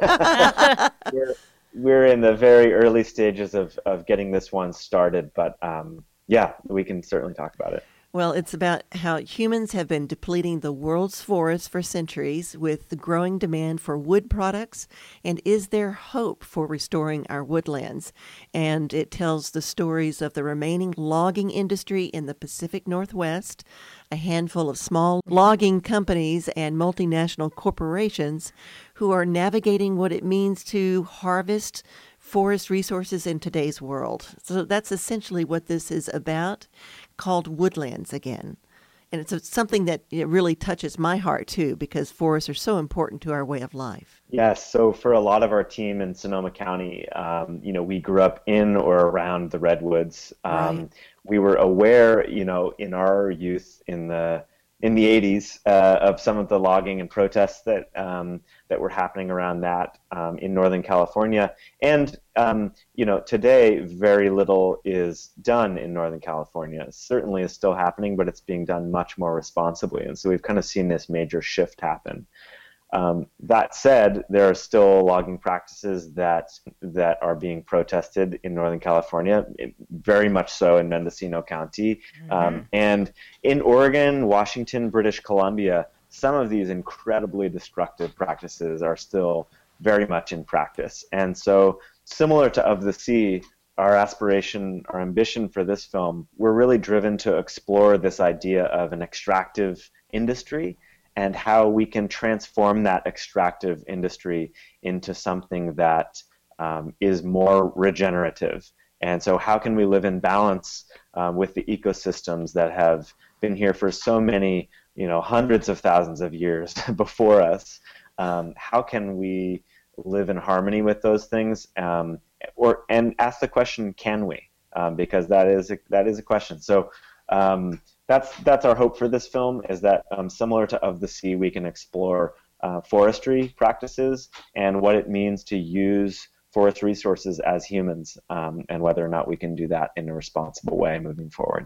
we're, we're in the very early stages of, of getting this one started, but um, yeah, we can certainly talk about it. Well, it's about how humans have been depleting the world's forests for centuries with the growing demand for wood products, and is there hope for restoring our woodlands? And it tells the stories of the remaining logging industry in the Pacific Northwest, a handful of small logging companies and multinational corporations who are navigating what it means to harvest forest resources in today's world. So that's essentially what this is about, called Woodlands again. And it's something that really touches my heart, too, because forests are so important to our way of life. Yes. So for a lot of our team in Sonoma County, um, you know, we grew up in or around the redwoods. Um, right. We were aware, you know, in our youth in the in the eighties uh, of some of the logging and protests that um, that were happening around that um, in Northern California. And, um, you know, today very little is done in Northern California. It certainly is still happening, but it's being done much more responsibly. And so we've kind of seen this major shift happen. Um, that said, there are still logging practices that that are being protested in Northern California, very much so in Mendocino County. Mm-hmm. Um, and in Oregon, Washington, British Columbia, some of these incredibly destructive practices are still very much in practice. And so, similar to Of the Sea, our aspiration, our ambition for this film, we're really driven to explore this idea of an extractive industry and how we can transform that extractive industry into something that um, is more regenerative. And so how can we live in balance um, with the ecosystems that have been here for so many, you know, hundreds of thousands of years before us? Um, how can we live in harmony with those things? Um, or and ask the question, can we? Um, because that is a, that is a question. So um, That's that's our hope for this film, is that um, similar to Of the Sea, we can explore uh, forestry practices and what it means to use forest resources as humans, um, and whether or not we can do that in a responsible way moving forward.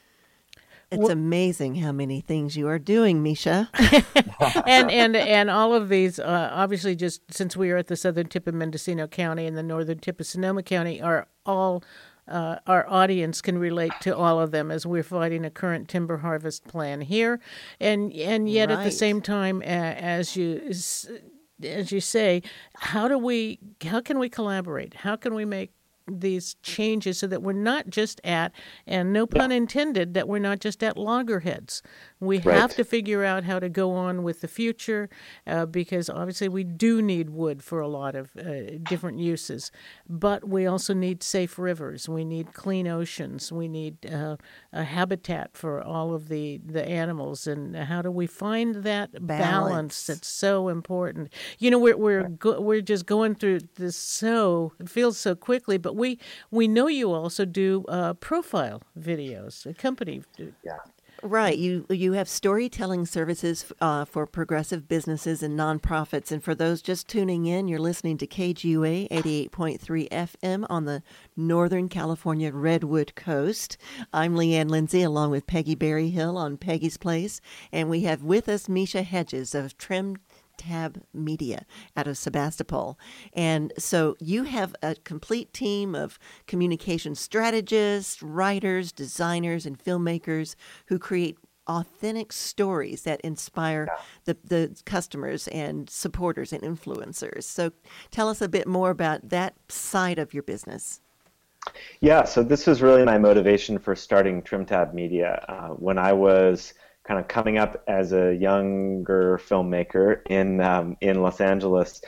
It's amazing how many things you are doing, Misha. and and and all of these, uh, obviously, just since we are at the southern tip of Mendocino County and the northern tip of Sonoma County, are all uh, our audience can relate to all of them, as we're fighting a current timber harvest plan here, and and yet right. at the same time, uh, as you as you say, how do we how can we collaborate? How can we make these changes so that we're not just at, and no pun yeah. intended, that we're not just at loggerheads. We right. have to figure out how to go on with the future, uh, because obviously we do need wood for a lot of uh, different uses, but we also need safe rivers, we need clean oceans, we need uh, a habitat for all of the, the animals, and how do we find that balance, balance that's so important? You know, we're we're go- we're just going through this so, it feels so quickly, but we we know you also do uh, profile videos, a company. Yeah. Right. You you have storytelling services uh, for progressive businesses and nonprofits. And for those just tuning in, you're listening to K G U A eighty-eight point three F M on the Northern California Redwood Coast. I'm Leanne Lindsay, along with Peggy Berryhill on Peggy's Place. And we have with us Misha Hedges of Trim Tab Media out of Sebastopol. And so you have a complete team of communication strategists, writers, designers, and filmmakers who create authentic stories that inspire the, the customers and supporters and influencers. So tell us a bit more about that side of your business. Yeah, so this was really my motivation for starting Trim Tab Media. Uh, when I was kind of coming up as a younger filmmaker in um, in Los Angeles,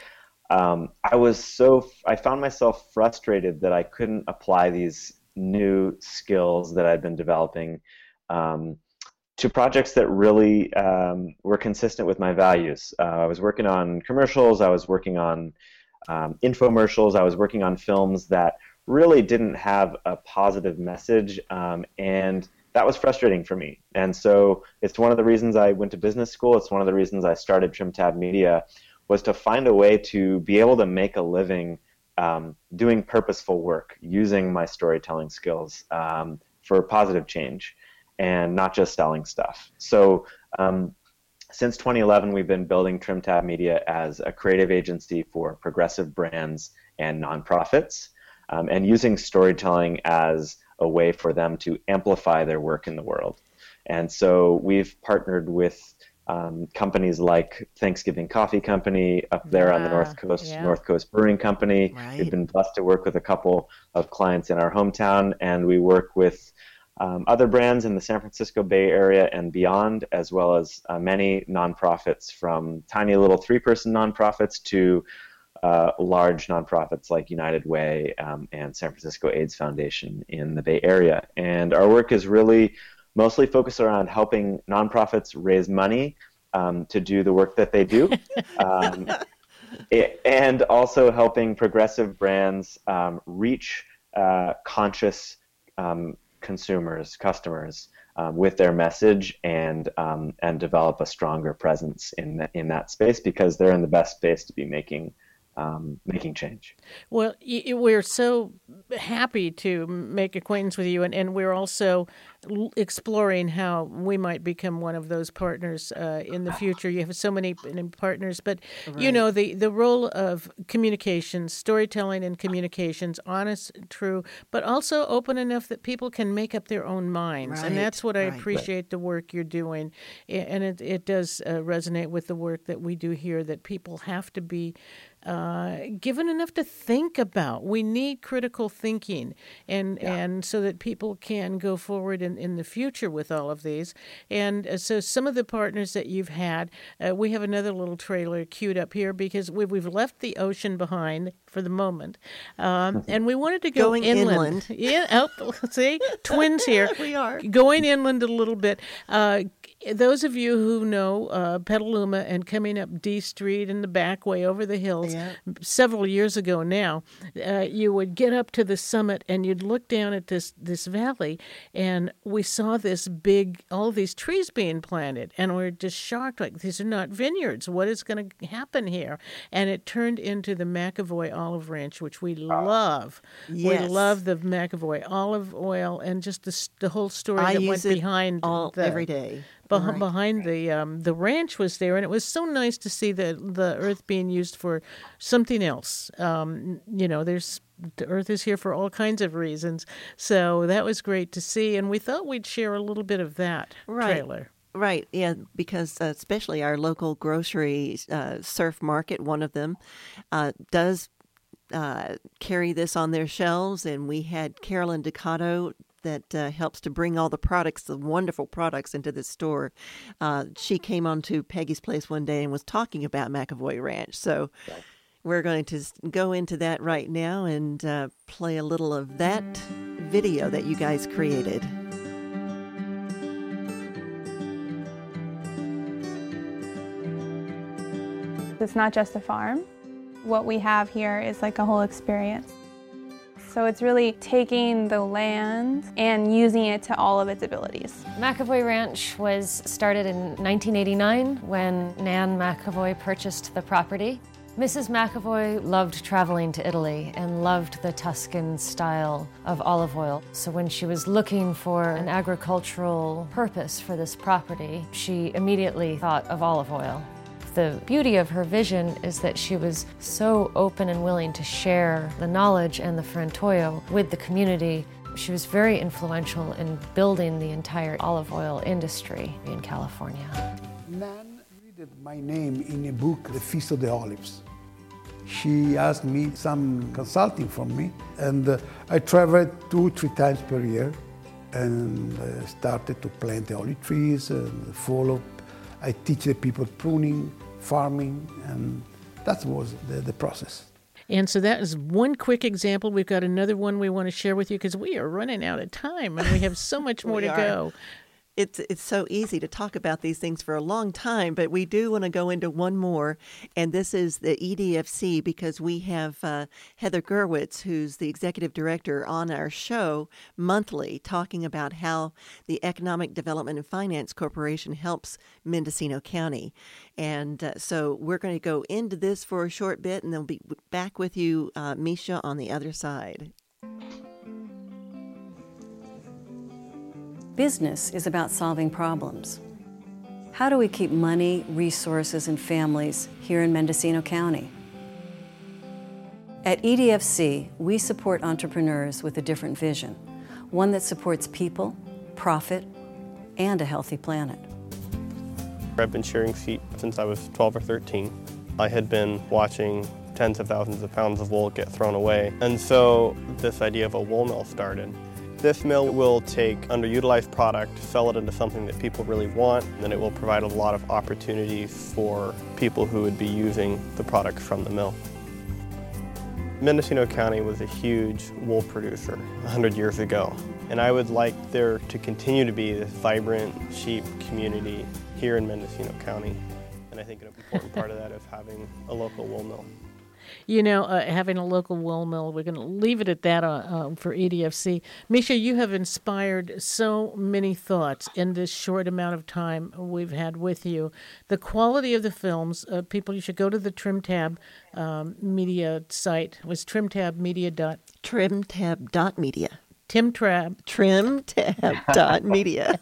um, I was so, I found myself frustrated that I couldn't apply these new skills that I'd been developing um, to projects that really um, were consistent with my values. Uh, I was working on commercials, I was working on um, infomercials, I was working on films that really didn't have a positive message, um, and that was frustrating for me. And so it's one of the reasons I went to business school, it's one of the reasons I started TrimTab Media, was to find a way to be able to make a living um, doing purposeful work, using my storytelling skills um, for positive change, and not just selling stuff. So um, since twenty eleven, we've been building TrimTab Media as a creative agency for progressive brands and nonprofits, um, and using storytelling as a way for them to amplify their work in the world. And so we've partnered with um, companies like Thanksgiving Coffee Company up there yeah, on the North Coast, yeah. North Coast Brewing Company. Right. We've been blessed to work with a couple of clients in our hometown, and we work with um, other brands in the San Francisco Bay Area and beyond, as well as uh, many nonprofits, from tiny little three-person nonprofits to uh, large nonprofits like United Way um, and San Francisco AIDS Foundation in the Bay Area. And our work is really mostly focused around helping nonprofits raise money um, to do the work that they do, um, it, and also helping progressive brands um, reach uh, conscious um, consumers, customers, um, with their message, and um, and develop a stronger presence in the, in that space, because they're in the best space to be making Um, making change. Well, y- we're so happy to make acquaintance with you, and, and we're also l- exploring how we might become one of those partners uh, in the future. You have so many partners, but Right. you know, the, the role of communications, storytelling and communications, honest, true, but also open enough that people can make up their own minds. Right, And that's what I right. appreciate the work you're doing. A- And it, it does uh, resonate with the work that we do here, that people have to be Uh, given enough to think about. We need critical thinking, and yeah. and so that people can go forward in, in the future with all of these. And uh, so some of the partners that you've had, uh, we have another little trailer queued up here, because we, we've left the ocean behind for the moment, um, and we wanted to go Going inland. inland. Yeah, oh, see, twins here. We are. Going inland a little bit. Uh, those of you who know uh, Petaluma and coming up D Street and the back way over the hills, Yeah. several years ago now, uh, you would get up to the summit and you'd look down at this, this valley, and we saw this big, all these trees being planted, and we we're just shocked, like, these are not vineyards. What is going to happen here? And it turned into the McAvoy Olive Ranch, which we love. Yes. We love the McAvoy olive oil, and just the, the whole story I that use went it behind all the, every day. Beh- Right. Behind the um, the ranch was there, and it was so nice to see the the earth being used for something else. Um, you know, there's the earth is here for all kinds of reasons, so that was great to see, and we thought we'd share a little bit of that Right. trailer. Right, yeah, because uh, especially our local grocery uh, Surf Market, one of them, uh, does uh, carry this on their shelves, and we had Carolyn Ducato that uh, helps to bring all the products, the wonderful products, into the store. Uh, she came on to Peggy's Place one day and was talking about McAvoy Ranch. So we're going to go into that right now and uh, play a little of that video that you guys created. It's not just a farm. What we have here is like a whole experience. So it's really taking the land and using it to all of its abilities. McAvoy Ranch was started in nineteen eighty-nine when Nan McAvoy purchased the property. Missus McAvoy loved traveling to Italy and loved the Tuscan style of olive oil. So when she was looking for an agricultural purpose for this property, she immediately thought of olive oil. The beauty of her vision is that she was so open and willing to share the knowledge and the frantoio with the community. She was very influential in building the entire olive oil industry in California. Nan read my name in a book, The Feast of the Olives. She asked me some consulting from me, and uh, I traveled two, three times per year, and uh, started to plant the olive trees and follow. I teach the people pruning, farming, and That was the, the process. And so that is one quick example. We've got another one we want to share with you because we are running out of time and we have so much more to are. go. It's it's so easy to talk about these things for a long time, but we do want to go into one more, and this is the E D F C because we have uh, Heather Gerwitz, who's the executive director, on our show monthly talking about how the Economic Development and Finance Corporation helps Mendocino County. And uh, so we're going to go into this for a short bit, and then we'll be back with you, uh, Misha, on the other side. Business is about solving problems. How do we keep money, resources, and families here in Mendocino County? At E D F C, we support entrepreneurs with a different vision, one that supports people, profit, and a healthy planet. I've been shearing sheep since I was twelve or thirteen. I had been watching tens of thousands of pounds of wool get thrown away, and so this idea of a wool mill started. This mill will take underutilized product, sell it into something that people really want, and then it will provide a lot of opportunities for people who would be using the products from the mill. Mendocino County was a huge wool producer one hundred years ago, and I would like there to continue to be this vibrant sheep community here in Mendocino County, and I think an important part of that is having a local wool mill. You know, uh, having a local wool mill, we're going to leave it at that uh, uh, for E D F C. Misha, you have inspired so many thoughts in this short amount of time we've had with you. The quality of the films, uh, people, you should go to the TrimTab um, media site. It was trimtab media dot trimtab dot media. Timtrab. Trimtab dot media.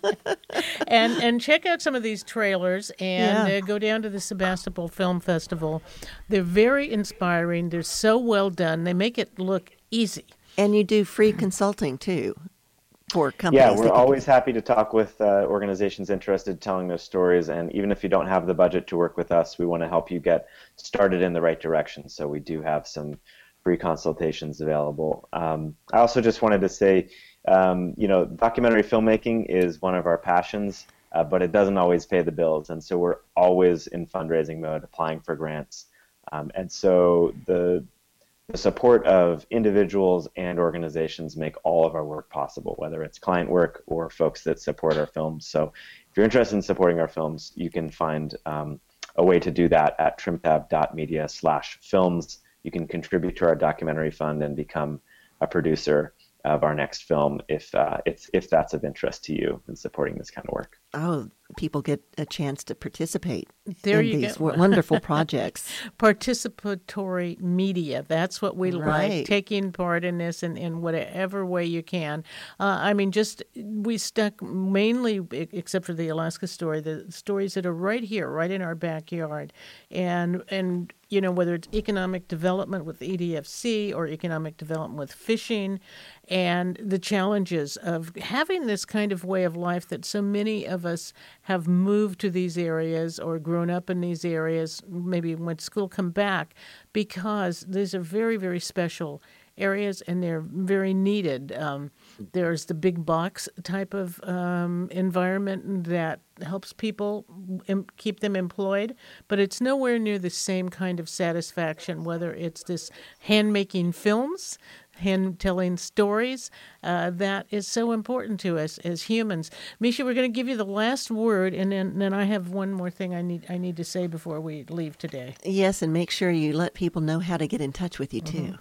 and and check out some of these trailers and Yeah. uh, go down to the Sebastopol Film Festival. They're very inspiring. They're so well done. They make it look easy. And you do free consulting, too, for companies. Yeah, that we're can- always happy to talk with uh, organizations interested in telling their stories. And even if you don't have the budget to work with us, we want to help you get started in the right direction. So we do have some free consultations available. Um, I also just wanted to say, um, you know, documentary filmmaking is one of our passions, uh, but it doesn't always pay the bills. And so we're always in fundraising mode, applying for grants. Um, and so the The support of individuals and organizations make all of our work possible, whether it's client work or folks that support our films. So if you're interested in supporting our films, you can find um, a way to do that at trimtab dot media slash films. You can contribute to our documentary fund and become a producer of our next film if, uh, if, if that's of interest to you in supporting this kind of work. Oh, people get a chance to participate There in you these go. w- wonderful projects. Participatory media. That's what we Right. like, taking part in this in, in whatever way you can. Uh, I mean, just we stuck mainly, e- except for the Alaska story, the stories that are right here, right in our backyard. And, and you know, whether it's economic development with E D F C or economic development with fishing, and the challenges of having this kind of way of life that so many of us have moved to these areas or grown up in these areas, maybe went to school, come back, because these are very, very special areas and they're very needed. Um, there's the big box type of um, environment that helps people em- keep them employed, but it's nowhere near the same kind of satisfaction, whether it's this hand-making films, hand-telling stories, uh, that is so important to us as humans. Misha, we're going to give you the last word, and then, then I have one more thing I need I need to say before we leave today. Yes, and make sure you let people know how to get in touch with you, too. Mm-hmm.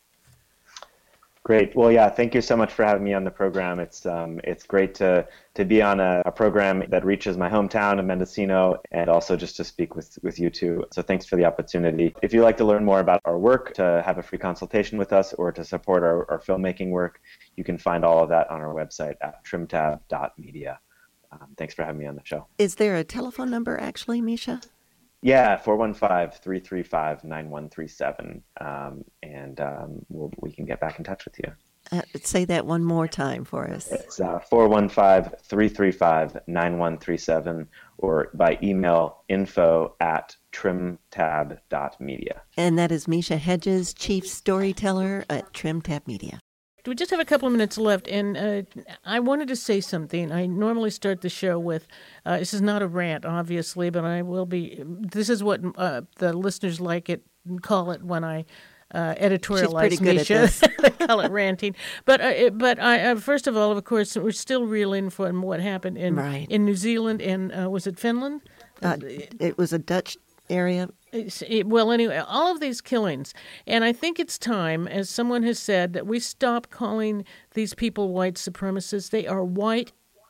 Great. Well, yeah, thank you so much for having me on the program. It's um, it's great to to be on a, a program that reaches my hometown of Mendocino, and also just to speak with, with you two. So thanks for the opportunity. If you'd like to learn more about our work, to have a free consultation with us, or to support our, our filmmaking work, you can find all of that on our website at trimtab dot media. Um, thanks for having me on the show. Is there a telephone number, actually, Misha? Yeah, four one five, three three five, nine one three seven, um, and um, we'll, we can get back in touch with you. Uh, say that one more time for us. It's uh, four one five, three three five, nine one three seven, or by email, info at trimtab dot media. And that is Misha Hedges, Chief Storyteller at TrimTab Media. We just have a couple of minutes left, and uh, I wanted to say something. I normally start the show with, uh, this is not a rant, obviously, but I will be, this is what uh, the listeners like it call it when I uh, editorialize She's pretty good Misha. at this. I call it ranting. But uh, it, but I uh, first of all, of course, we're still reeling from what happened in Right. in New Zealand and uh, was it Finland? Uh, it was a Dutch area. It's- it- well, anyway, all of these killings, and I think it's time, as someone has said, that we stop calling these people white supremacists. They are white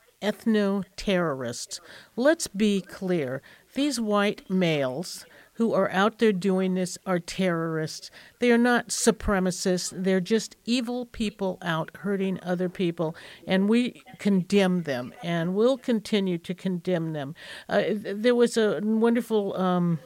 ethno-terrorists. Let's be clear. These white males who are out there doing this are terrorists. They are not supremacists. They're just evil people out hurting other people, and we condemn them, and will continue to condemn them. Uh, there was a wonderful um,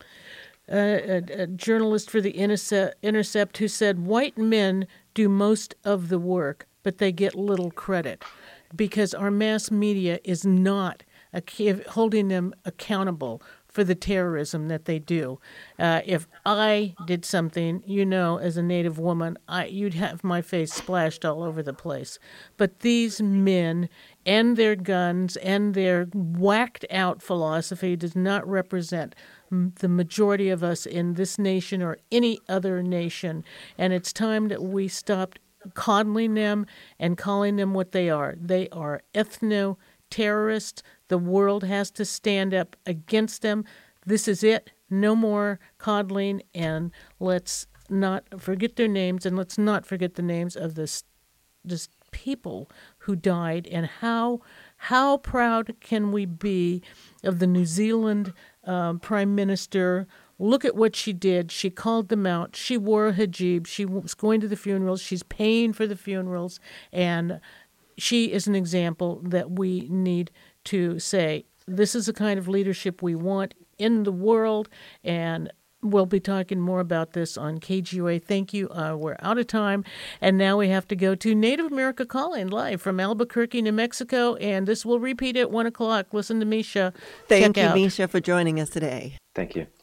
uh, a, a journalist for the Intercept, Intercept who said, white men do most of the work, but they get little credit because our mass media is not a, holding them accountable for the terrorism that they do. Uh, if I did something, you know, as a Native woman, I, you'd have my face splashed all over the place. But these men and their guns and their whacked-out philosophy does not represent m- the majority of us in this nation or any other nation. And it's time that we stopped coddling them and calling them what they are. They are ethno-terrorists. The world has to stand up against them. This is it. No more coddling, and let's not forget their names, and let's not forget the names of this this people who died. And how how proud can we be of the New Zealand um, Prime Minister? Look at what she did. She called them out. She wore a hijab. She was going to the funerals. She's paying for the funerals, and she is an example that we need to say, this is the kind of leadership we want in the world, and we'll be talking more about this on K G O A. Thank you. Uh, we're out of time, and now we have to go to Native America Calling live from Albuquerque, New Mexico, and this will repeat at one o'clock. Listen to Misha. Thank Check you, out. Misha, for joining us today. Thank you.